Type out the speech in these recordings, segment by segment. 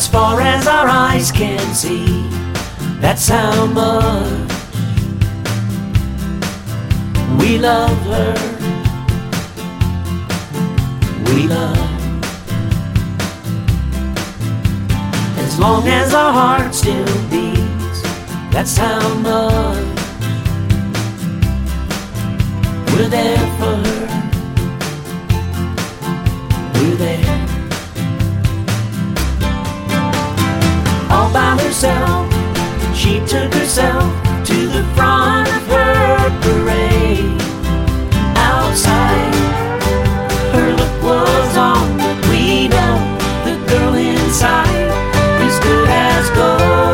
far as our eyes can see. That's how much we love her. We love. As long as our heart still beats, that's how much we're there for her. We're there. All by herself, she took herself to the front of her parade. Outside, her look was on, but we know the girl inside is good as gold.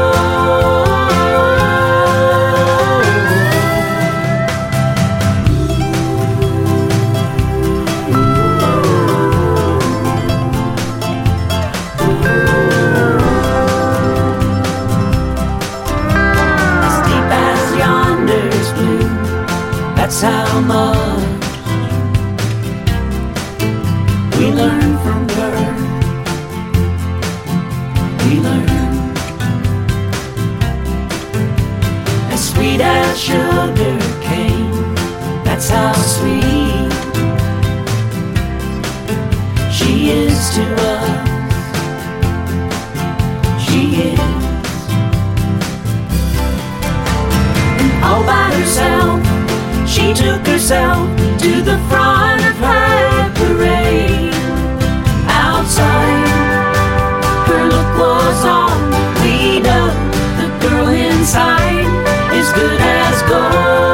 That's how much we learn from her. We learn. As sweet as sugar cane, that's how sweet she is to us. She is. And all by herself, she took herself to the front of her parade. Outside, her look was on. We know the girl inside is good as gold.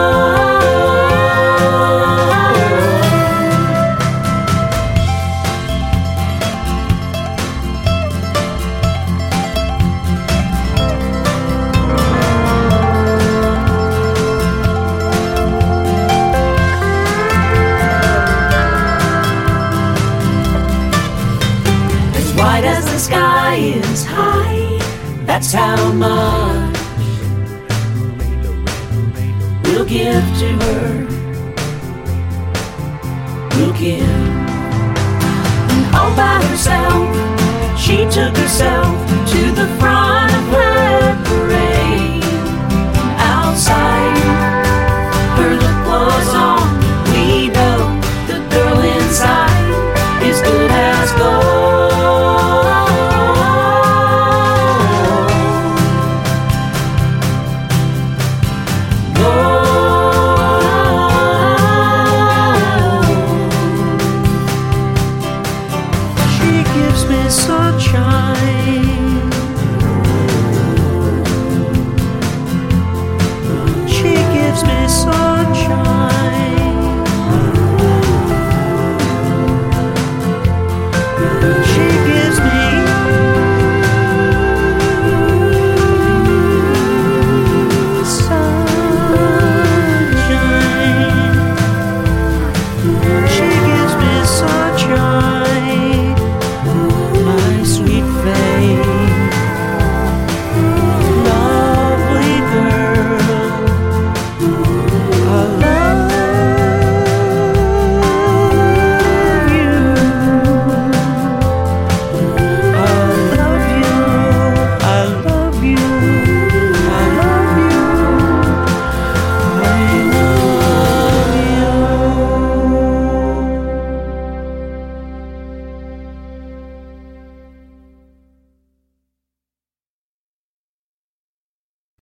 Wide as the sky is high, that's how much we'll give to her. We'll give. And all by herself, she took herself to the front